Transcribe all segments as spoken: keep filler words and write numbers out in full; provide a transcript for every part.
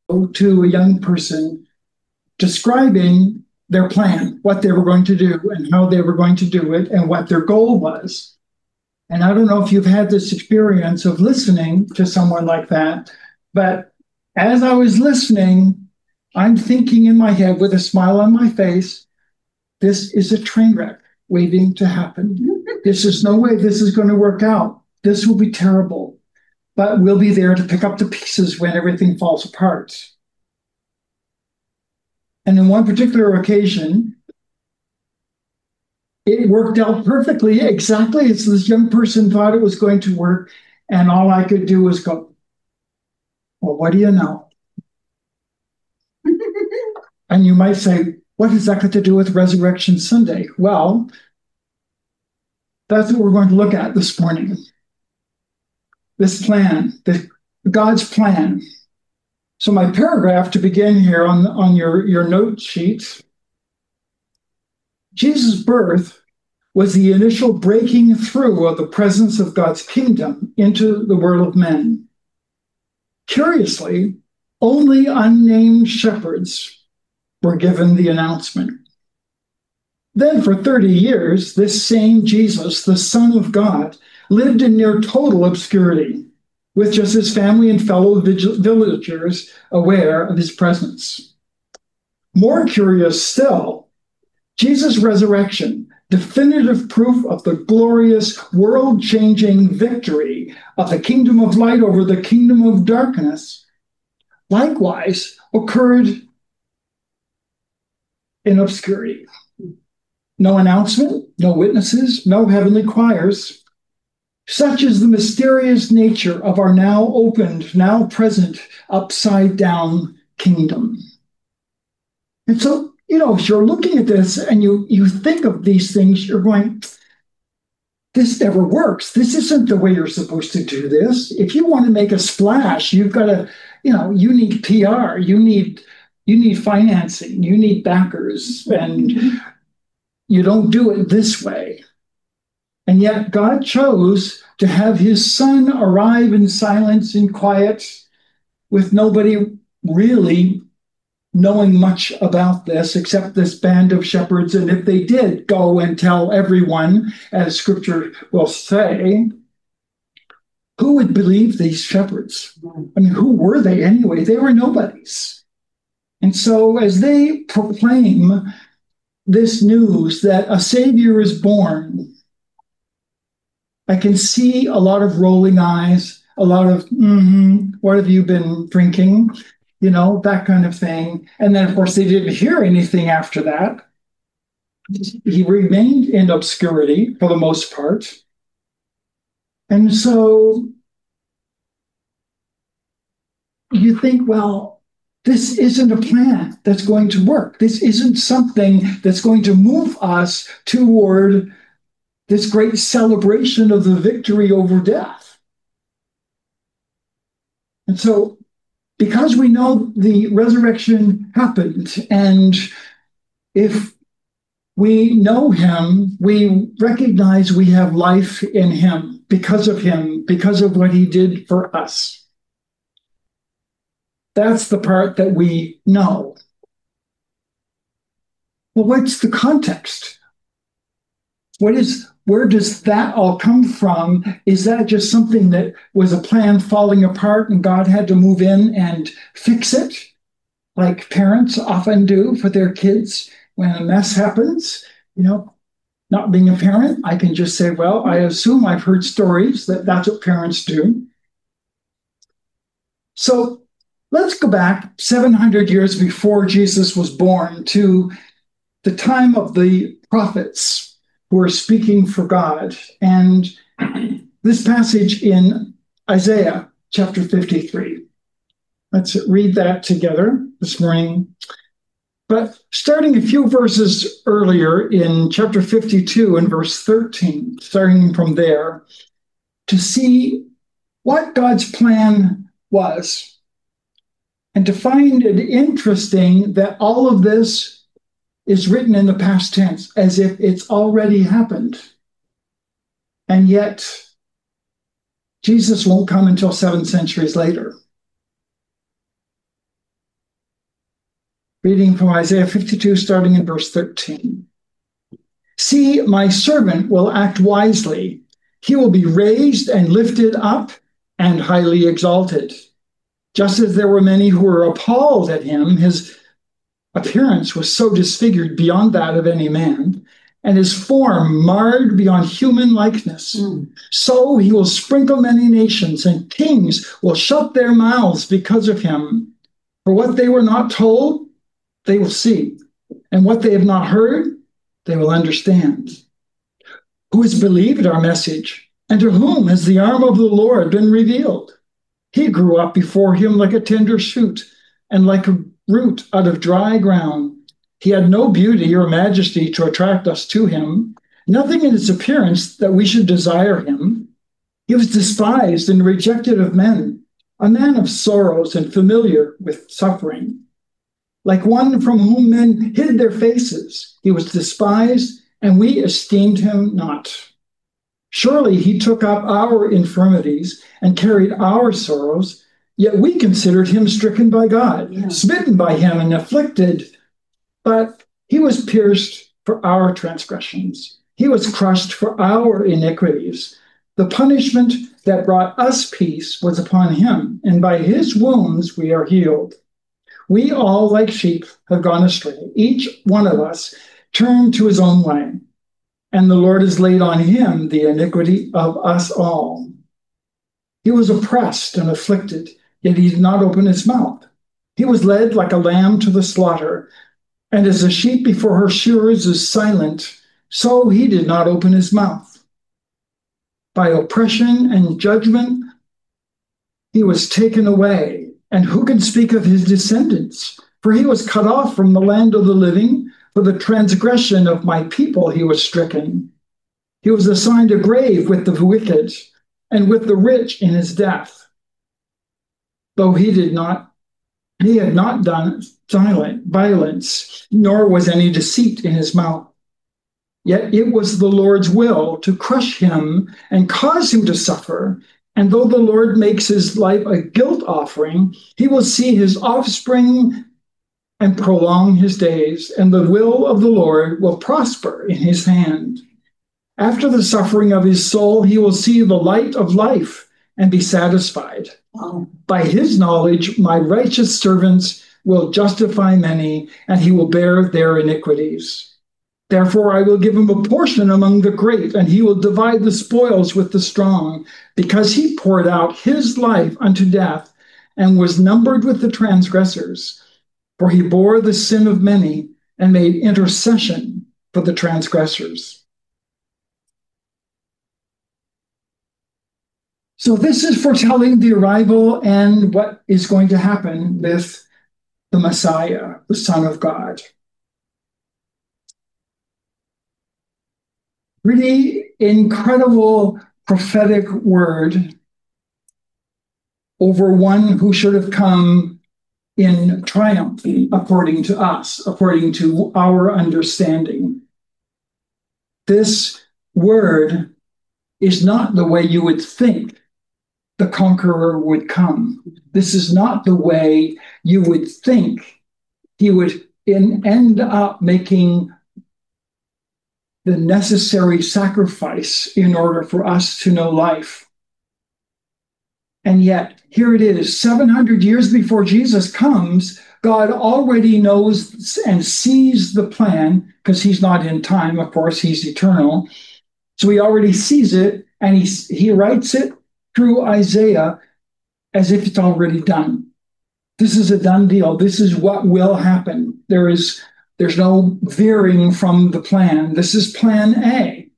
to a young person describing their plan, what they were going to do and how they were going to do it and what their goal was. And I don't know if you've had this experience of listening to someone like that, but as I was listening, I'm thinking in my head with a smile on my face, this is a train wreck waiting to happen. This is no way this is going to work out. This will be terrible, but we'll be there to pick up the pieces when everything falls apart. And in one particular occasion, it worked out perfectly, exactly as this young person thought it was going to work. And all I could do was go, well, what do you know? And you might say, what has that got to do with Resurrection Sunday? Well, that's what we're going to look at this morning. This plan, the, God's plan. So my paragraph to begin here on, on your, your note sheet, Jesus' birth was the initial breaking through of the presence of God's kingdom into the world of men. Curiously, only unnamed shepherds were given the announcement. Then for thirty years, this same Jesus, the Son of God, lived in near total obscurity, with just his family and fellow villagers aware of his presence. More curious still, Jesus' resurrection, definitive proof of the glorious, world-changing victory of the kingdom of light over the kingdom of darkness, likewise occurred in obscurity. No announcement, no witnesses, no heavenly choirs. Such is the mysterious nature of our now opened, now present, upside-down kingdom. And so, you know, if you're looking at this and you, you think of these things, you're going, this never works. This isn't the way you're supposed to do this. If you want to make a splash, you've got to, you know, you need P R, you need, you need financing, you need backers, and you don't do it this way. And yet God chose to have his son arrive in silence and quiet with nobody really knowing much about this except this band of shepherds. And if they did go and tell everyone, as scripture will say, who would believe these shepherds? I mean, who were they anyway? They were nobodies. And so as they proclaim this news that a Savior is born, I can see a lot of rolling eyes, a lot of, mm-hmm, what have you been drinking? You know, that kind of thing. And then, of course, they didn't hear anything after that. He remained in obscurity for the most part. And so you think, well, this isn't a plan that's going to work. This isn't something that's going to move us toward this great celebration of the victory over death. And so, because we know the resurrection happened, and if we know him, we recognize we have life in him because of him, because of what he did for us. That's the part that we know. Well, what's the context? What is, where does that all come from? Is that just something that was a plan falling apart and God had to move in and fix it, like parents often do for their kids when a mess happens? You know, not being a parent, I can just say, well, I assume I've heard stories that that's what parents do. So let's go back seven hundred years before Jesus was born to the time of the prophets who are speaking for God. And this passage in Isaiah chapter fifty-three. Let's read that together this morning. But starting a few verses earlier in chapter fifty-two and verse thirteen, starting from there, to see what God's plan was. And to find it interesting that all of this is written in the past tense, as if it's already happened. And yet, Jesus won't come until seven centuries later. Reading from Isaiah fifty-two, starting in verse thirteen. See, my servant will act wisely. He will be raised and lifted up and highly exalted. Just as there were many who were appalled at him, his appearance was so disfigured beyond that of any man, and his form marred beyond human likeness. Mm. So he will sprinkle many nations, and kings will shut their mouths because of him. For what they were not told, they will see, and what they have not heard, they will understand. Who has believed our message, and to whom has the arm of the Lord been revealed? He grew up before him like a tender shoot, and like a root out of dry ground. He had no beauty or majesty to attract us to him, nothing in his appearance that we should desire him. He was despised and rejected of men, a man of sorrows and familiar with suffering. Like one from whom men hid their faces, he was despised, and we esteemed him not. Surely he took up our infirmities and carried our sorrows, yet we considered him stricken by God, yeah. smitten by him and afflicted. But he was pierced for our transgressions. He was crushed for our iniquities. The punishment that brought us peace was upon him, and by his wounds we are healed. We all, like sheep, have gone astray. Each one of us turned to his own way, and the Lord has laid on him the iniquity of us all. He was oppressed and afflicted, yet he did not open his mouth. He was led like a lamb to the slaughter, and as a sheep before her shearers is silent, so he did not open his mouth. By oppression and judgment he was taken away. And who can speak of his descendants? For he was cut off from the land of the living. For the transgression of my people he was stricken. He was assigned a grave with the wicked and with the rich in his death. Though he did not, he had not done silent violence, nor was any deceit in his mouth. Yet it was the Lord's will to crush him and cause him to suffer. And though the Lord makes his life a guilt offering, he will see his offspring and prolong his days, and the will of the Lord will prosper in his hand. After the suffering of his soul, he will see the light of life and be satisfied. Wow. By his knowledge, my righteous servants will justify many, and he will bear their iniquities. Therefore, I will give him a portion among the great, and he will divide the spoils with the strong, because he poured out his life unto death and was numbered with the transgressors. For he bore the sin of many and made intercession for the transgressors. So this is foretelling the arrival and what is going to happen with the Messiah, the Son of God. Really incredible prophetic word over one who should have come in triumph, according to us, according to our understanding. This word is not the way you would think the conqueror would come. This is not the way you would think he would in, end up making the necessary sacrifice in order for us to know life. And yet, here it is, seven hundred years before Jesus comes, God already knows and sees the plan, because he's not in time, of course, he's eternal. So he already sees it, and he, he writes it through Isaiah as if it's already done. This is a done deal. This is what will happen. There is There's no veering from the plan. This is plan A.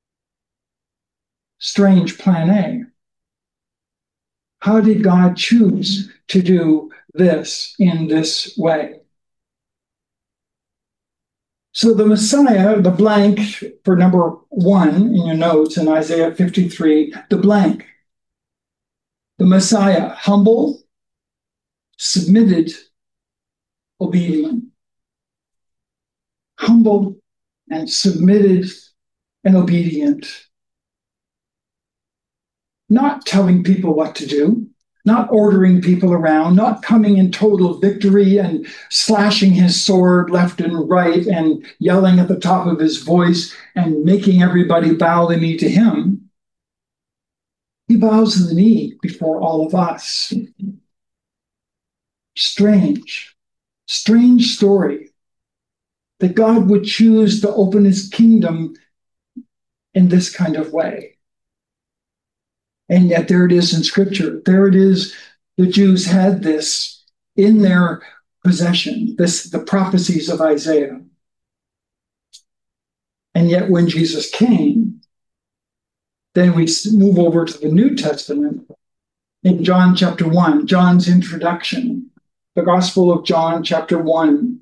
Strange plan A. How did God choose to do this in this way? So the Messiah, the blank for number one in your notes in Isaiah fifty-three, the blank. The Messiah, humble, submitted, obedient. Humble and submitted and obedient. Not telling people what to do, not ordering people around, not coming in total victory and slashing his sword left and right and yelling at the top of his voice and making everybody bow the knee to him. He bows the knee before all of us. Strange, strange story that God would choose to open his kingdom in this kind of way. And yet there it is in Scripture. There it is. The Jews had this in their possession, this the prophecies of Isaiah. And yet when Jesus came, then we move over to the New Testament in John chapter one, John's introduction, the Gospel of John chapter one.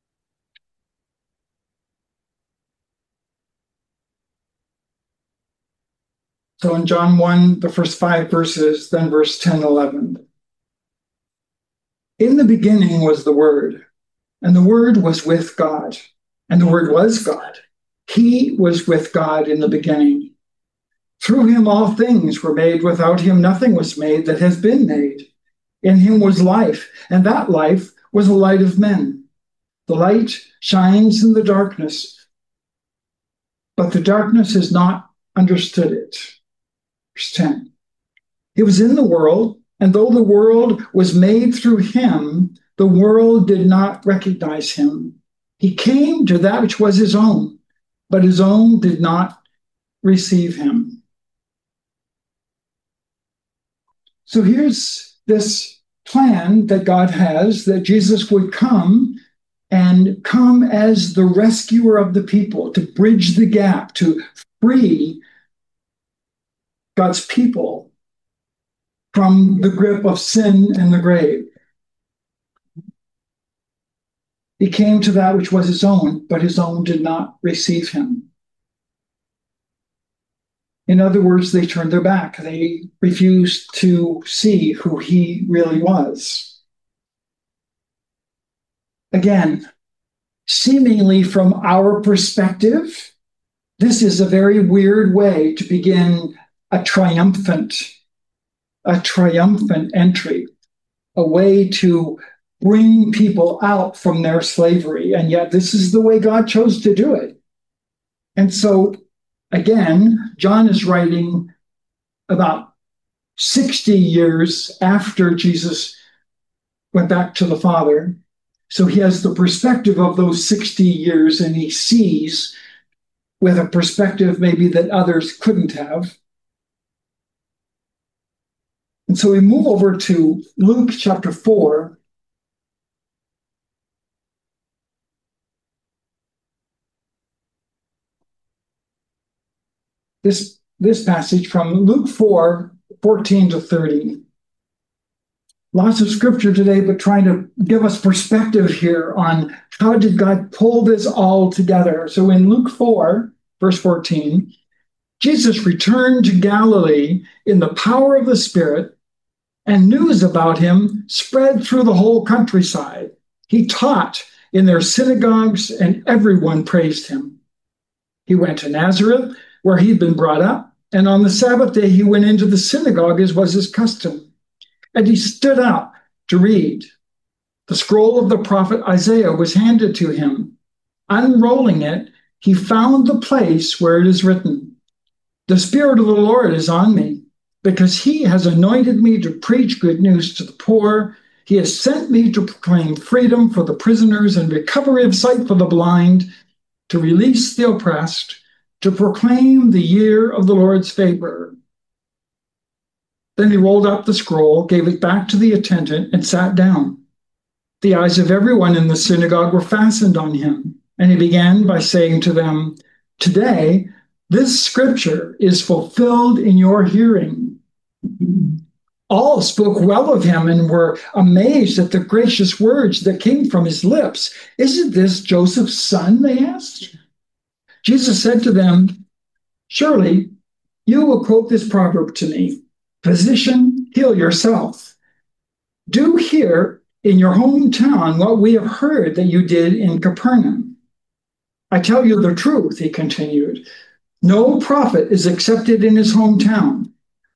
So in John one, the first five verses, then verse ten, eleven. In the beginning was the Word, and the Word was with God, and the Word was God. He was with God in the beginning. Through him all things were made. Without him nothing was made that has been made. In him was life, and that life was the light of men. The light shines in the darkness, but the darkness has not understood it. Verse ten. He was in the world, and though the world was made through him, the world did not recognize him. He came to that which was his own, but his own did not receive him. So here's this plan that God has, that Jesus would come and come as the rescuer of the people, to bridge the gap, to free God's people from the grip of sin and the grave. He came to that which was his own, but his own did not receive him. In other words, they turned their back. They refused to see who he really was. Again, seemingly from our perspective, this is a very weird way to begin a triumphant, a triumphant entry, a way to bring people out from their slavery. And yet this is the way God chose to do it. And so, again, John is writing about sixty years after Jesus went back to the Father. So he has the perspective of those sixty years, and he sees with a perspective maybe that others couldn't have. And so we move over to Luke chapter four. This, this passage from Luke four, fourteen to thirty. Lots of scripture today, but trying to give us perspective here on how did God pull this all together. So in Luke four, verse fourteen, Jesus returned to Galilee in the power of the Spirit, and news about him spread through the whole countryside. He taught in their synagogues, and everyone praised him. He went to Nazareth, where he'd been brought up, and on the Sabbath day he went into the synagogue as was his custom. And he stood up to read. The scroll of the prophet Isaiah was handed to him. Unrolling it, he found the place where it is written, "The Spirit of the Lord is on me, because he has anointed me to preach good news to the poor. He has sent me to proclaim freedom for the prisoners and recovery of sight for the blind, to release the oppressed, to proclaim the year of the Lord's favor." Then he rolled up the scroll, gave it back to the attendant, and sat down. The eyes of everyone in the synagogue were fastened on him, and he began by saying to them, "Today, this scripture is fulfilled in your hearing." All spoke well of him and were amazed at the gracious words that came from his lips. "Isn't this Joseph's son?" they asked. Jesus said to them, "Surely you will quote this proverb to me, 'Physician, heal yourself.' Do here in your hometown what we have heard that you did in Capernaum. I tell you the truth," he continued, "no prophet is accepted in his hometown.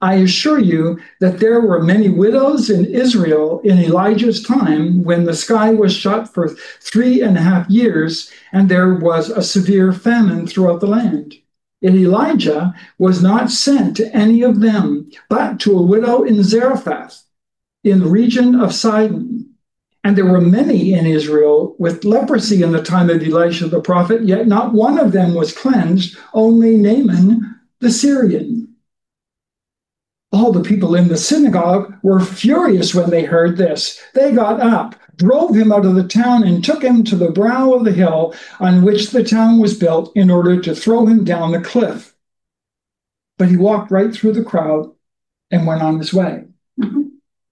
I assure you that there were many widows in Israel in Elijah's time when the sky was shut for three and a half years and there was a severe famine throughout the land. And Elijah was not sent to any of them, but to a widow in Zarephath, in the region of Sidon. And there were many in Israel with leprosy in the time of Elisha the prophet, yet not one of them was cleansed, only Naaman the Syrian. All the people in the synagogue were furious when they heard this. They got up, drove him out of the town, and took him to the brow of the hill on which the town was built in order to throw him down the cliff. But he walked right through the crowd and went on his way. Mm-hmm.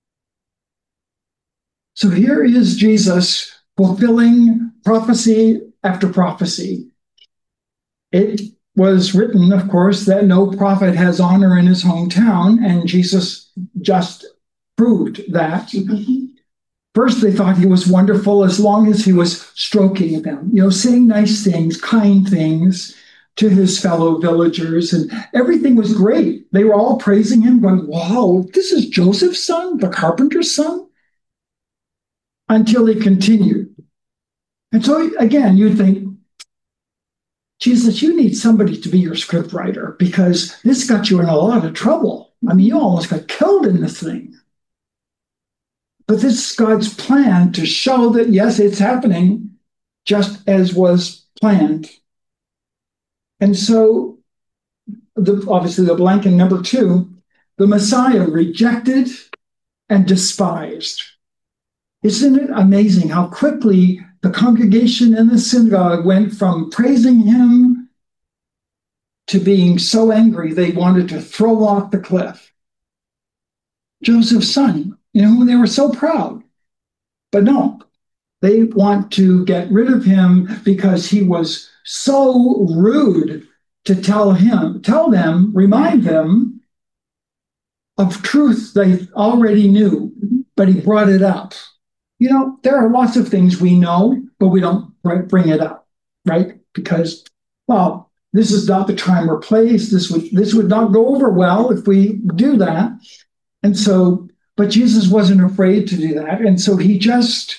So here is Jesus fulfilling prophecy after prophecy. It was written, of course, that no prophet has honor in his hometown, and Jesus just proved that. Mm-hmm. First, they thought he was wonderful as long as he was stroking them, you know, saying nice things, kind things to his fellow villagers, and everything was great. They were all praising him, going, wow, this is Joseph's son, the carpenter's son? Until he continued. And so, again, you'd think, Jesus, you need somebody to be your scriptwriter because this got you in a lot of trouble. I mean, you almost got killed in this thing. But this is God's plan to show that, yes, it's happening just as was planned. And so, the, obviously, the blank in number two, the Messiah rejected and despised. Isn't it amazing how quickly the congregation in the synagogue went from praising him to being so angry they wanted to throw off the cliff? Joseph's son, you know, they were so proud. But no, they want to get rid of him because he was so rude to tell him, tell them, remind them of truth they already knew, but he brought it up. You know, there are lots of things we know, but we don't bring it up, right? Because, well, this is not the time or place. This would this would not go over well if we do that. And so, but Jesus wasn't afraid to do that. And so he just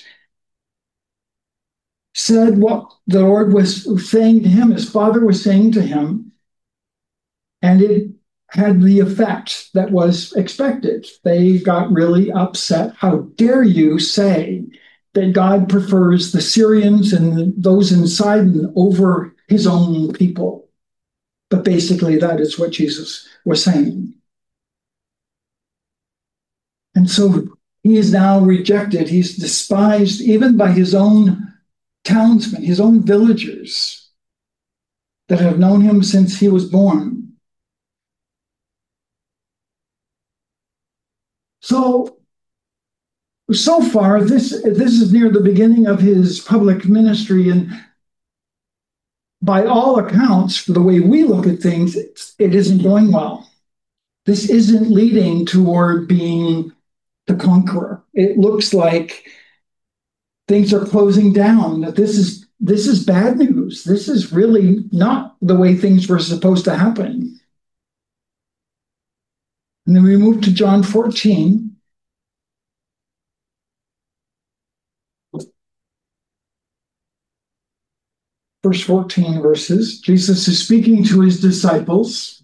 said what the Lord was saying to him, his Father was saying to him, and it had the effect that was expected. They got really upset. How dare you say that God prefers the Syrians and those in Sidon over his own people? But basically, that is what Jesus was saying. And so he is now rejected. He's despised even by his own townsmen, his own villagers that have known him since he was born. So, so far, this, this is near the beginning of his public ministry, and by all accounts, for the way we look at things, it's, it isn't going well. This isn't leading toward being the conqueror. It looks like things are closing down, that this is, this is bad news. This is really not the way things were supposed to happen. And then we move to John fourteen. Verse fourteen verses. Jesus is speaking to his disciples,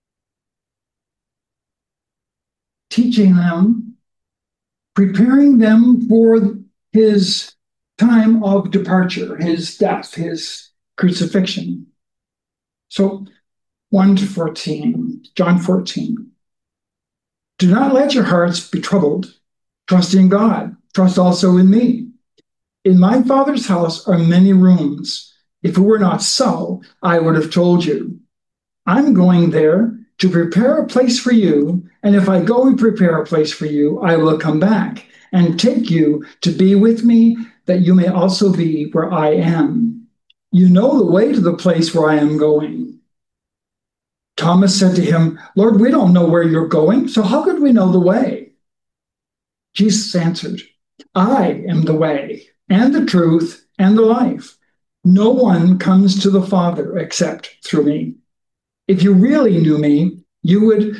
teaching them, preparing them for his time of departure, his death, his crucifixion. So one to fourteen, John fourteen. Do not let your hearts be troubled. Trust in God. Trust also in me. In my Father's house are many rooms. If it were not so, I would have told you. I'm going there to prepare a place for you, and if I go and prepare a place for you, I will come back and take you to be with me, that you may also be where I am. You know the way to the place where I am going. Thomas said to him, Lord, we don't know where you're going, so how could we know the way? Jesus answered, I am the way and the truth and the life. No one comes to the Father except through me. If you really knew me, you would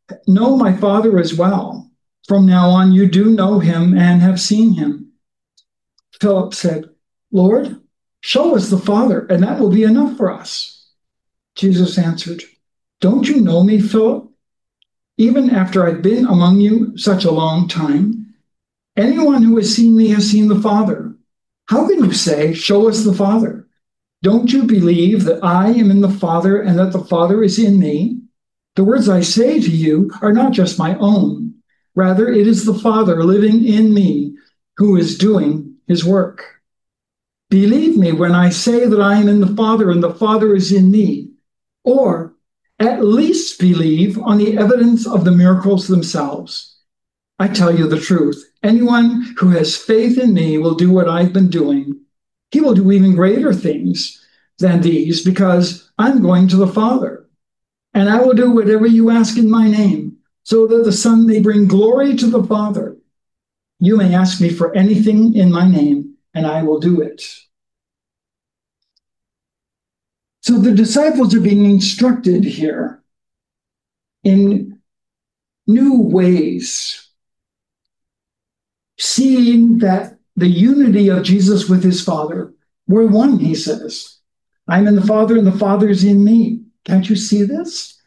know my Father as well. From now on, you do know him and have seen him. Philip said, Lord, show us the Father, and that will be enough for us. Jesus answered, don't you know me, Philip? Even after I've been among you such a long time, anyone who has seen me has seen the Father. How can you say, show us the Father? Don't you believe that I am in the Father and that the Father is in me? The words I say to you are not just my own. Rather, it is the Father living in me who is doing his work. Believe me when I say that I am in the Father and the Father is in me, or at least believe on the evidence of the miracles themselves. I tell you the truth. Anyone who has faith in me will do what I've been doing. He will do even greater things than these because I'm going to the Father. And I will do whatever you ask in my name, so that the Son may bring glory to the Father. You may ask me for anything in my name, and I will do it. So the disciples are being instructed here in new ways, seeing that the unity of Jesus with his Father, we're one, he says. I'm in the Father, and the Father is in me. Can't you see this?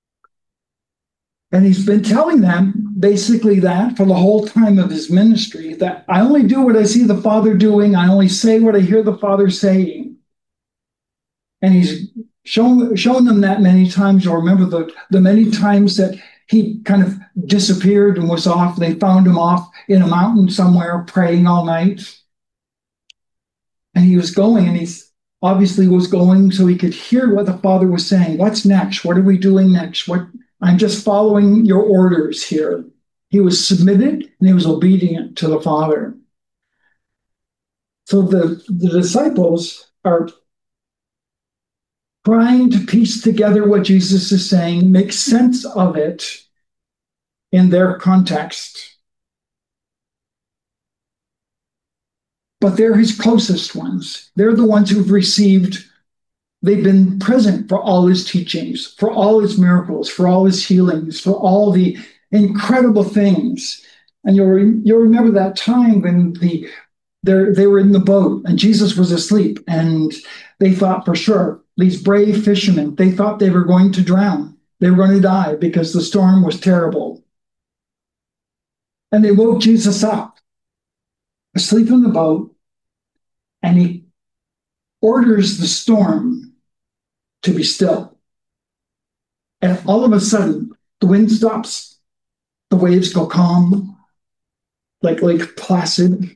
And he's been telling them basically that for the whole time of his ministry, that I only do what I see the Father doing. I only say what I hear the Father saying. And he's shown, shown them that many times. You'll remember the, the many times that he kind of disappeared and was off. They found him off in a mountain somewhere praying all night. And he was going, and he's obviously was going so he could hear what the Father was saying. What's next? What are we doing next? What I'm just following your orders here. He was submitted and he was obedient to the Father. So the, the disciples are trying to piece together what Jesus is saying, make sense of it in their context. But they're his closest ones. They're the ones who've received, they've been present for all his teachings, for all his miracles, for all his healings, for all the incredible things. And you'll, re- you'll remember that time when the they were in the boat and Jesus was asleep, and they thought for sure, these brave fishermen, they thought they were going to drown. They were going to die because the storm was terrible. And they woke Jesus up, asleep in the boat, and he orders the storm to be still. And all of a sudden, the wind stops, the waves go calm, like Lake Placid.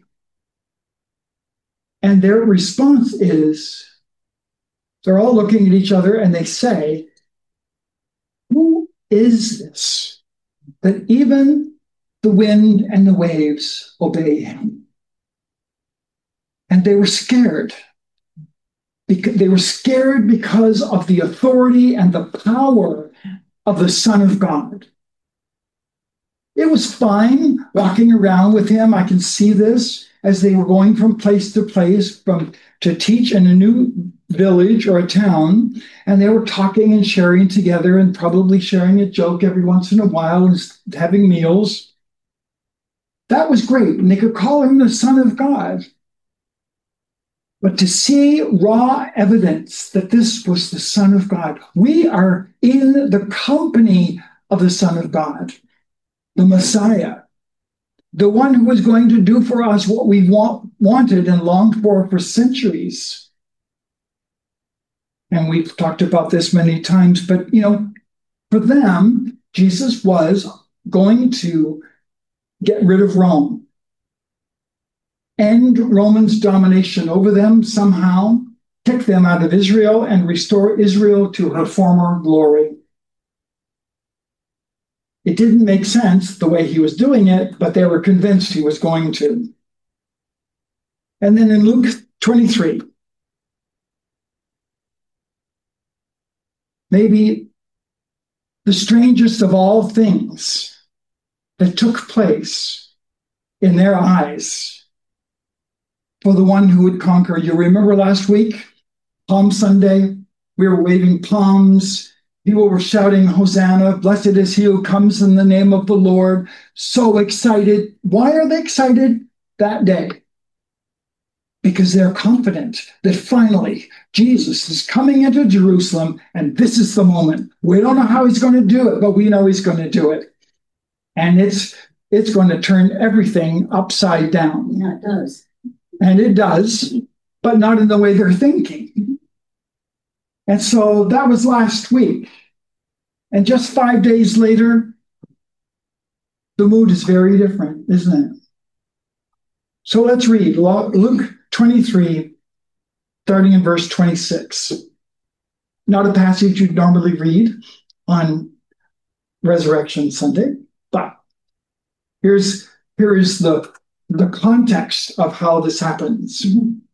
And their response is, they're all looking at each other and they say, who is this that even the wind and the waves obey him? And they were scared. Because they were scared because of the authority and the power of the Son of God. It was fine walking around with him. I can see this as they were going from place to place from to teach in a new village or a town, and they were talking and sharing together and probably sharing a joke every once in a while and having meals. That was great, and they could call him the Son of God. But to see raw evidence that this was the Son of God, we are in the company of the Son of God, the Messiah, the one who was going to do for us what we want, wanted and longed for for centuries. And we've talked about this many times, but you know, for them, Jesus was going to get rid of Rome, end Roman's domination over them somehow, kick them out of Israel and restore Israel to her former glory. It didn't make sense the way he was doing it, but they were convinced he was going to. And then in Luke twenty-three, maybe the strangest of all things that took place in their eyes for the one who would conquer. You remember last week, Palm Sunday, we were waving palms People were shouting, Hosanna, blessed is he who comes in the name of the Lord. So excited. Why are they excited that day? Because they're confident that finally Jesus is coming into Jerusalem, and this is the moment. We don't know how he's going to do it, but we know he's going to do it. And it's it's going to turn everything upside down. Yeah, it does. And it does, but not in the way they're thinking. And so that was last week. And just five days later, the mood is very different, isn't it? So let's read Luke twenty-three, starting in verse twenty-six. Not a passage you'd normally read on Resurrection Sunday, but here's, here is the, the context of how this happens.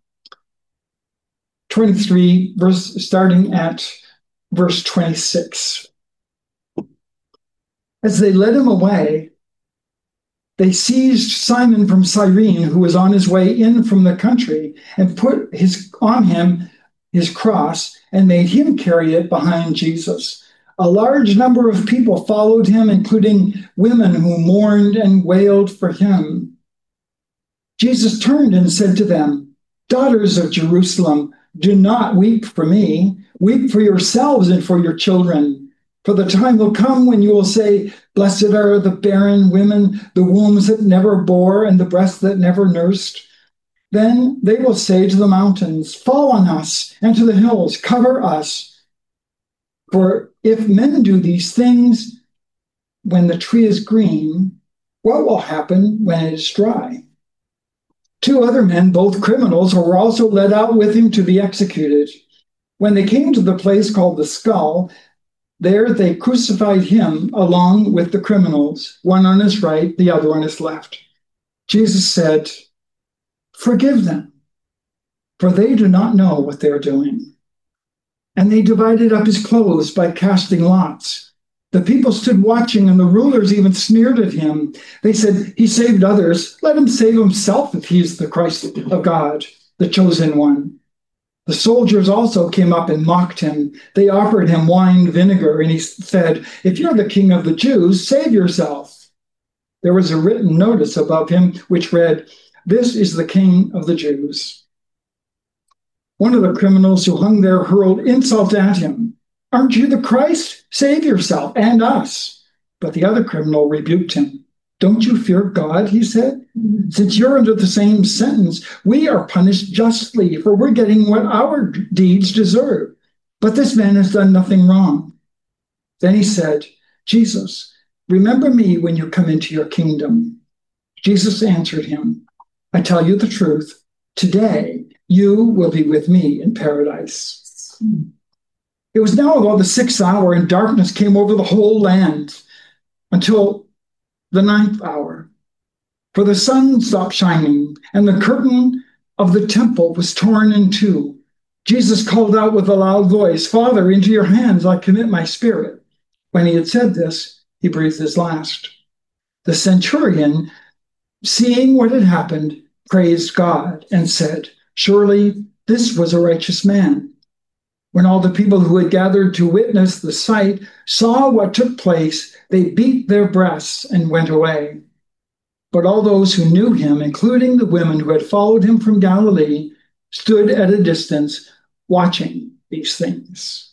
twenty-three, verse, starting at verse twenty-six. As they led him away, they seized Simon from Cyrene, who was on his way in from the country, and put his on him his cross and made him carry it behind Jesus. A large number of people followed him, including women who mourned and wailed for him. Jesus turned and said to them, "Daughters of Jerusalem, do not weep for me. Weep for yourselves and for your children. For the time will come when you will say, 'Blessed are the barren women, the wombs that never bore, and the breasts that never nursed.' Then they will say to the mountains, 'Fall on us,' and to the hills, 'Cover us.' For if men do these things when the tree is green, what will happen when it is dry?" Two other men, both criminals, were also led out with him to be executed. When they came to the place called the Skull, there they crucified him along with the criminals, one on his right, the other on his left. Jesus said, "Forgive them, for they do not know what they're doing." And they divided up his clothes by casting lots. The people stood watching, and the rulers even sneered at him. They said, "He saved others. Let him save himself if he is the Christ of God, the chosen one." The soldiers also came up and mocked him. They offered him wine vinegar, and he said, "If you're the king of the Jews, save yourself." There was a written notice above him which read, "This is the King of the Jews." One of the criminals who hung there hurled insult at him. "Aren't you the Christ? Save yourself and us." But the other criminal rebuked him. "Don't you fear God?" he said. "Since you're under the same sentence, we are punished justly, for we're getting what our deeds deserve. But this man has done nothing wrong." Then he said, "Jesus, remember me when you come into your kingdom." Jesus answered him, "I tell you the truth. Today you will be with me in paradise." It was now about the sixth hour, and darkness came over the whole land until the ninth hour. For the sun stopped shining, and the curtain of the temple was torn in two. Jesus called out with a loud voice, "Father, into your hands I commit my spirit." When he had said this, he breathed his last. The centurion, seeing what had happened, praised God and said, "Surely this was a righteous man." When all the people who had gathered to witness the sight saw what took place, they beat their breasts and went away. But all those who knew him, including the women who had followed him from Galilee, stood at a distance watching these things.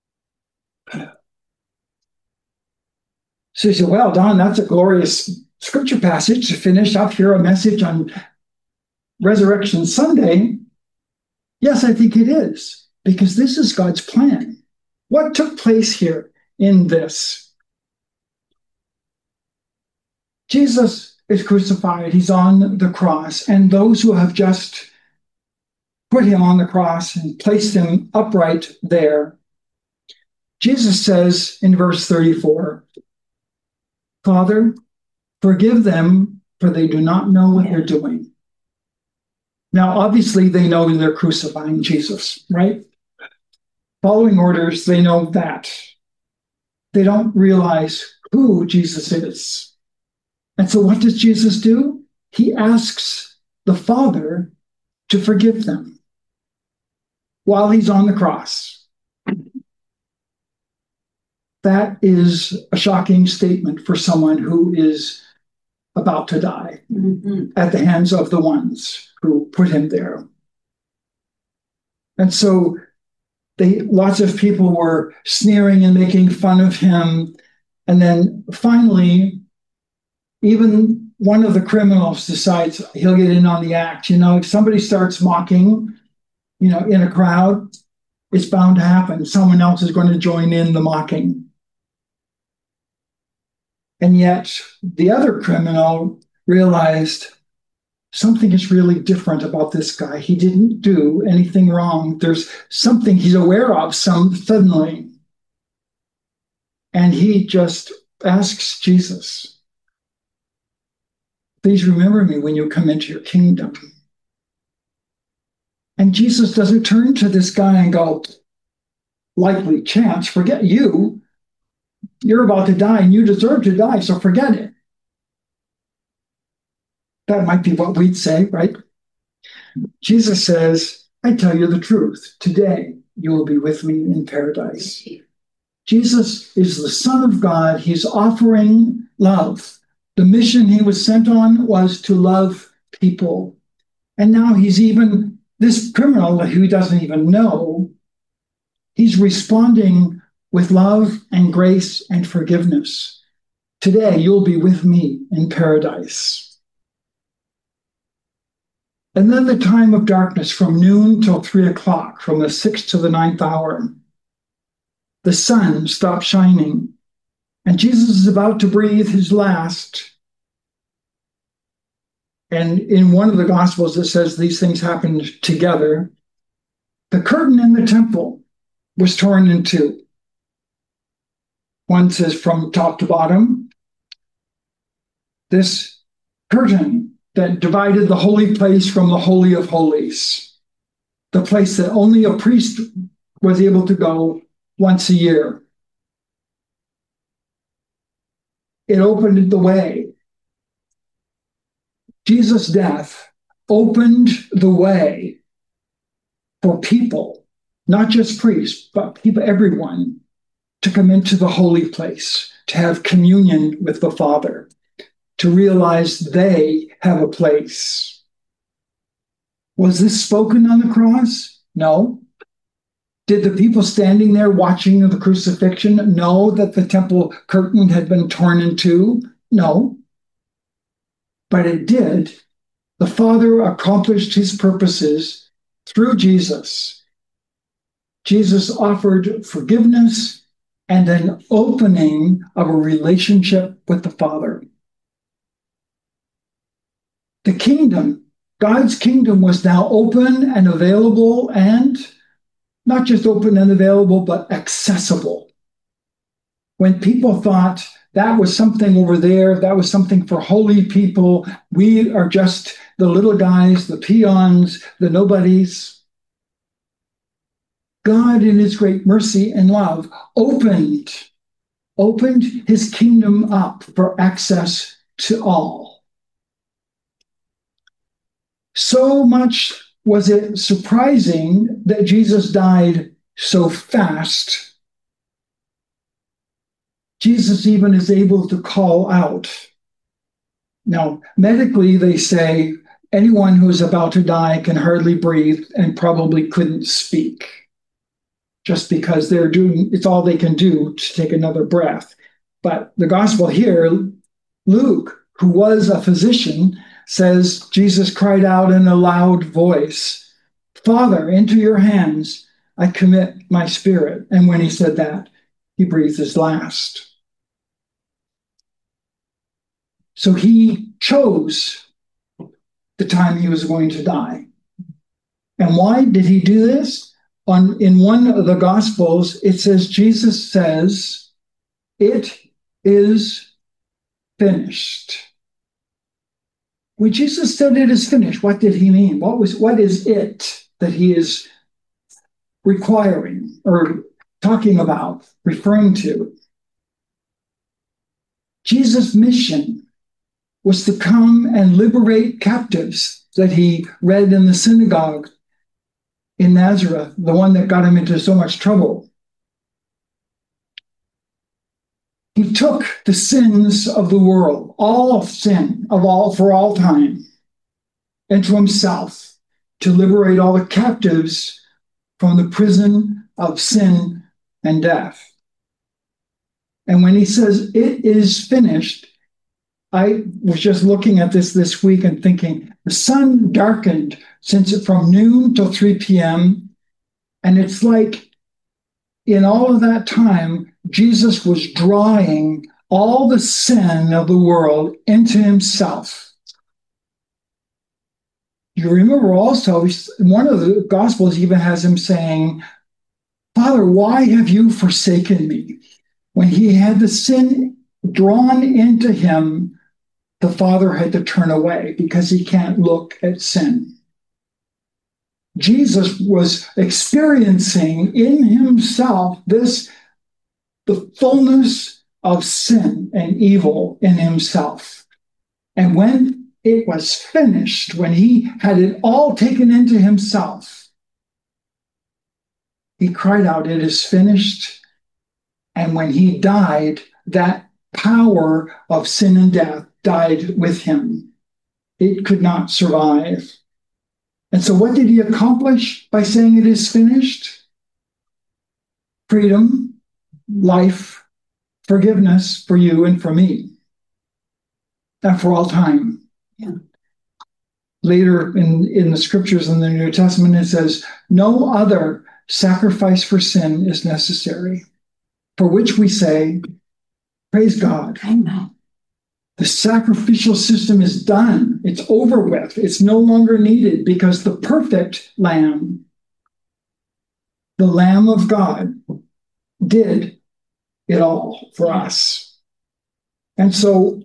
So you say, "Well, Don, that's a glorious scripture passage to finish up here a message on Resurrection Sunday." Yes, I think it is, because this is God's plan. What took place here in this? Jesus is crucified. He's on the cross. And those who have just put him on the cross and placed him upright there, Jesus says in verse thirty-four, "Father, forgive them, for they do not know what they're doing." Now, obviously, they know they're crucifying Jesus, right? Following orders, they know that. They don't realize who Jesus is. And so what does Jesus do? He asks the Father to forgive them. while he's on the cross. That is a shocking statement for someone who is about to die mm-hmm. at the hands of the ones who put him there. And so they, lots of people were sneering and making fun of him. And then finally, even one of the criminals decides he'll get in on the act. You know, if somebody starts mocking, you know, in a crowd, it's bound to happen. Someone else is going to join in the mocking. And yet the other criminal realized something is really different about this guy. He didn't do anything wrong. There's something he's aware of some suddenly. And he just asks Jesus, please remember me when you come into your kingdom. And Jesus doesn't turn to this guy and go, likely chance, forget you. You're about to die and you deserve to die, so forget it. That might be what we'd say, right? Jesus says, I tell you the truth. Today you will be with me in paradise. Jesus is the Son of God. He's offering love. The mission he was sent on was to love people. And now he's even, this criminal who doesn't even know, he's responding with love and grace and forgiveness. Today, you'll be with me in paradise. And then the time of darkness from noon till three o'clock, from the sixth to the ninth hour, the sun stopped shining, and Jesus is about to breathe his last. And in one of the Gospels, it says these things happened together. The curtain in the temple was torn in two. One says from top to bottom. This curtain that divided the holy place from the Holy of Holies, the place that only a priest was able to go once a year. It opened the way. Jesus' death opened the way for people, not just priests, but people, everyone, to come into the holy place, to have communion with the Father, to realize they have a place. Was this spoken on the cross? No. Did the people standing there watching the crucifixion know that the temple curtain had been torn in two? No. But it did. The Father accomplished his purposes through Jesus. Jesus offered forgiveness and an opening of a relationship with the Father. The kingdom, God's kingdom, was now open and available, and not just open and available, but accessible. When people thought that was something over there, that was something for holy people, we are just the little guys, the peons, the nobodies. God, in his great mercy and love, opened, opened his kingdom up for access to all. So much was it surprising that Jesus died so fast. Jesus even is able to call out. Now, medically, they say anyone who is about to die can hardly breathe and probably couldn't speak, just because they're doing, it's all they can do to take another breath. But the gospel here, Luke, who was a physician, says Jesus cried out in a loud voice, Father, into your hands I commit my spirit. And when he said that, he breathed his last. So he chose the time he was going to die. And why did he do this? On, in one of the Gospels, it says, Jesus says, it is finished. When Jesus said it is finished, what did he mean? What was, what is it that he is requiring or talking about, referring to? Jesus' mission was to come and liberate captives that he read in the synagogue in Nazareth, the one that got him into so much trouble. He took the sins of the world, all of sin, of all for all time, into himself to liberate all the captives from the prison of sin and death. And when he says, "It is finished," I was just looking at this this week and thinking, the sun darkened since it from noon till three p.m. And it's like in all of that time, Jesus was drawing all the sin of the world into himself. You remember also, one of the Gospels even has him saying, "Father, why have you forsaken me?" When he had the sin drawn into him, the Father had to turn away because he can't look at sin. Jesus was experiencing in himself this, the fullness of sin and evil in himself. And when it was finished, when he had it all taken into himself, he cried out, "It is finished." And when he died, that power of sin and death died with him. It could not survive. And so what did he accomplish by saying it is finished? Freedom, life, forgiveness for you and for me. And for all time. Yeah. Later in, in the scriptures in the New Testament, it says, "No other sacrifice for sin is necessary," for which we say, praise God. Amen. The sacrificial system is done. It's over with. It's no longer needed because the perfect Lamb, the Lamb of God, did it all for us. And so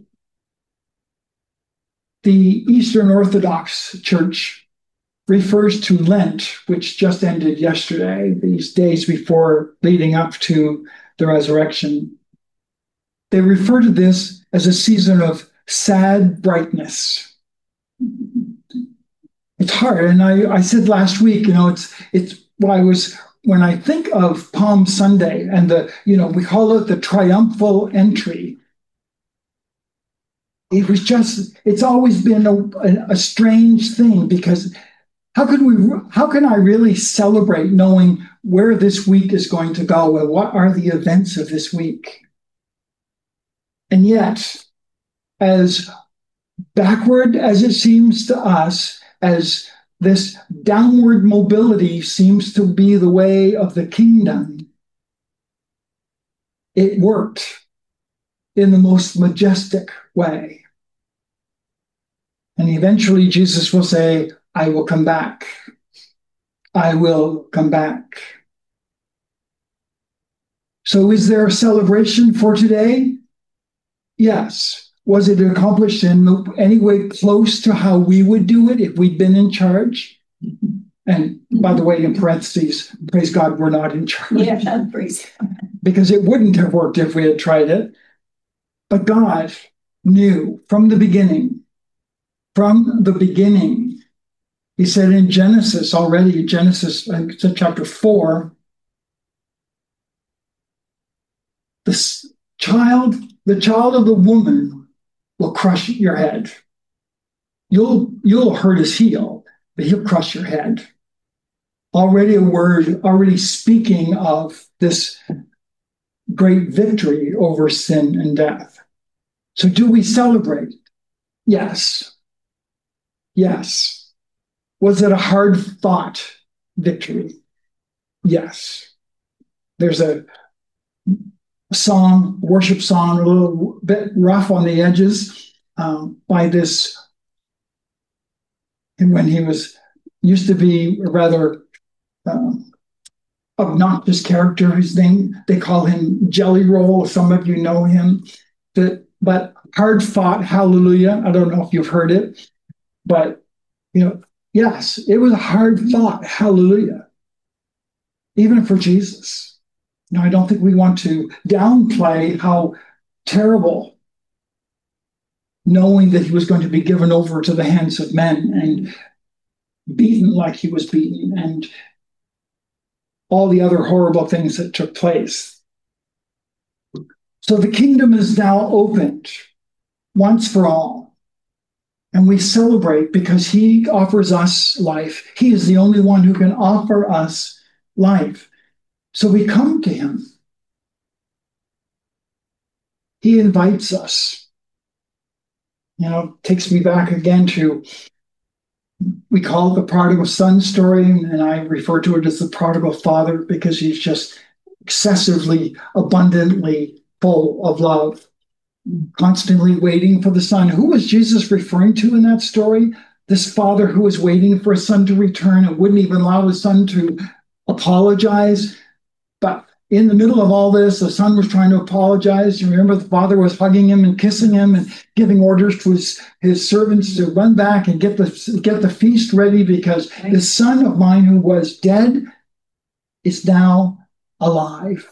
the Eastern Orthodox Church refers to Lent, which just ended yesterday, these days before leading up to the resurrection. They refer to this as a season of sad brightness. It's hard. And I, I said last week, you know, it's, it's, well, I was, when I think of Palm Sunday and the, you know, we call it the triumphal entry. It was just, it's always been a, a strange thing because how can we, how can I really celebrate knowing where this week is going to go and what are the events of this week? And yet, as backward as it seems to us, as this downward mobility seems to be the way of the kingdom, it worked in the most majestic way. And eventually Jesus will say, "I will come back. I will come back." So is there a celebration for today? Yes. Was it accomplished in any way close to how we would do it if we'd been in charge? And by the way, in parentheses, praise God, we're not in charge. Yeah, praise God. Because it wouldn't have worked if we had tried it. But God knew from the beginning, from the beginning, he said in Genesis already, Genesis chapter four, this child, the child of the woman will crush your head. You'll, you'll hurt his heel, but he'll crush your head. Already a word, already speaking of this great victory over sin and death. So do we celebrate? Yes. Yes. Was it a hard fought victory? Yes. There's a song, worship song, a little bit rough on the edges um, by this, and when he was, used to be a rather um, obnoxious character, whose name, they call him Jelly Roll, some of you know him, that, but hard fought hallelujah. I don't know if you've heard it, but you know, yes, it was a hard fought hallelujah, even for Jesus. Now, I don't think we want to downplay how terrible knowing that he was going to be given over to the hands of men and beaten like he was beaten and all the other horrible things that took place. So the kingdom is now opened once for all. And we celebrate because he offers us life. He is the only one who can offer us life. So we come to him. He invites us. You know, takes me back again to, we call it the prodigal son story, and I refer to it as the prodigal father because he's just excessively, abundantly full of love, constantly waiting for the son. Who was Jesus referring to in that story? This father who was waiting for his son to return and wouldn't even allow his son to apologize. But in the middle of all this, the son was trying to apologize. You remember the father was hugging him and kissing him and giving orders to his, his servants to run back and get the, get the feast ready because the son of mine who was dead is now alive.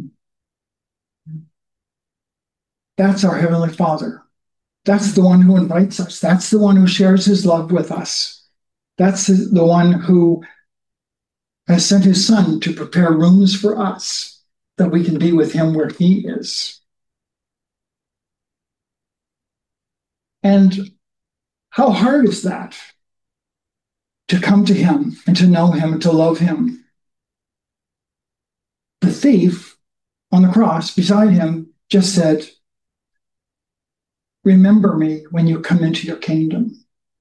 That's our Heavenly Father. That's the one who invites us. That's the one who shares his love with us. That's the one who has sent his son to prepare rooms for us that we can be with him where he is. And how hard is that? To come to him and to know him and to love him. The thief on the cross beside him just said, remember me when you come into your kingdom.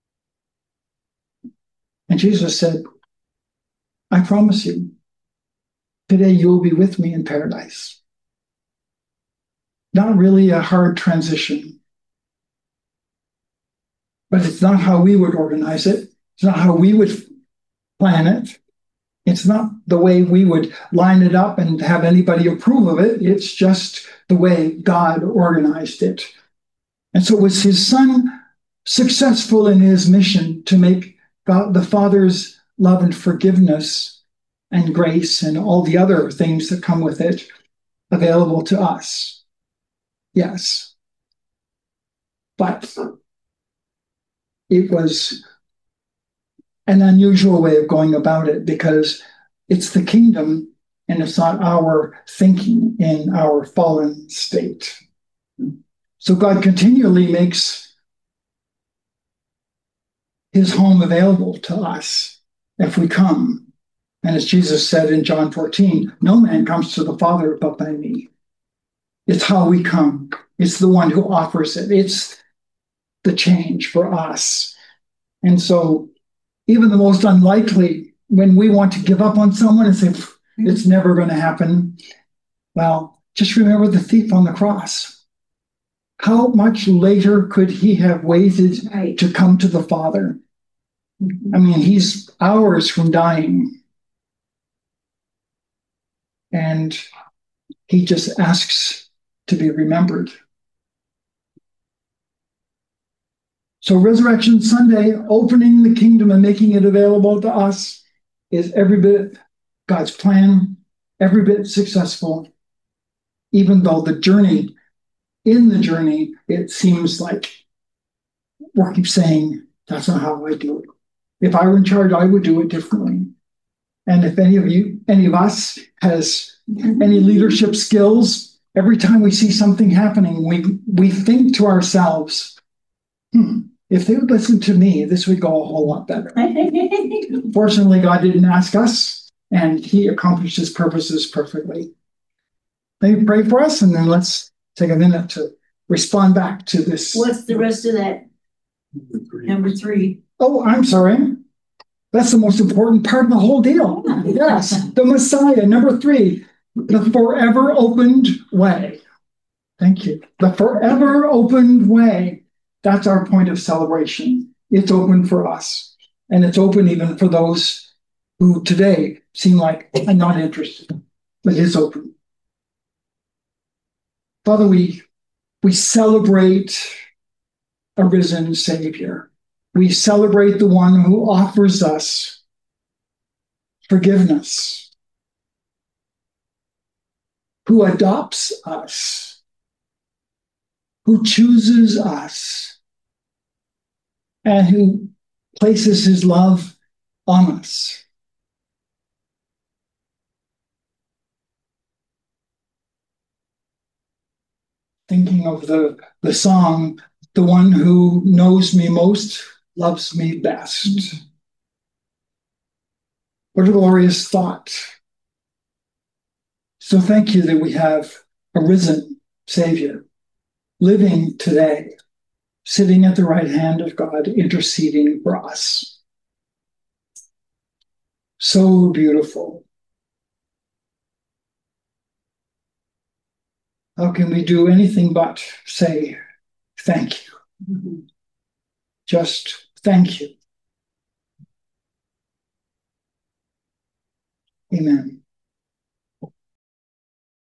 And Jesus said, I promise you, today you will be with me in paradise. Not really a hard transition, but it's not how we would organize it. It's not how we would plan it. It's not the way we would line it up and have anybody approve of it. It's just the way God organized it. And so was his son successful in his mission to make God, the Father's love and forgiveness and grace and all the other things that come with it available to us? Yes. But it was an unusual way of going about it because it's the kingdom and it's not our thinking in our fallen state. So God continually makes his home available to us if we come. And as Jesus said in John fourteen, no man comes to the Father but by me. It's how we come. It's the one who offers it. It's the change for us. And so even the most unlikely, when we want to give up on someone and say, it's never going to happen, well, just remember the thief on the cross. How much later could he have waited right. to come to the Father? Mm-hmm. I mean, he's hours from dying. And he just asks to be remembered. So Resurrection Sunday, opening the kingdom and making it available to us, is every bit God's plan, every bit successful, even though the journey, in the journey, it seems like we keep saying, that's not how I do it. If I were in charge, I would do it differently. And if any of you, any of us has any leadership skills, every time we see something happening, we, we think to ourselves, hmm, if they would listen to me, this would go a whole lot better. Fortunately, God didn't ask us, and he accomplished his purposes perfectly. Let me pray for us, and then let's take a minute to respond back to this. What's the rest of that? Number three. Number three. Oh, I'm sorry. That's the most important part of the whole deal. Yes, the Messiah. Number three, the forever opened way. Thank you. The forever opened way. That's our point of celebration. It's open for us. And it's open even for those who today seem like I'm not interested, but it's open. Father, we, we celebrate a risen Savior. We celebrate the one who offers us forgiveness, who adopts us, who chooses us, and who places his love on us. thinking of the, the song, the one who knows me most loves me best. What a glorious thought. So thank you that we have a risen Savior living today, sitting at the right hand of God, interceding for us. So beautiful. How can we do anything but say thank you? Mm-hmm. Just thank you. Amen.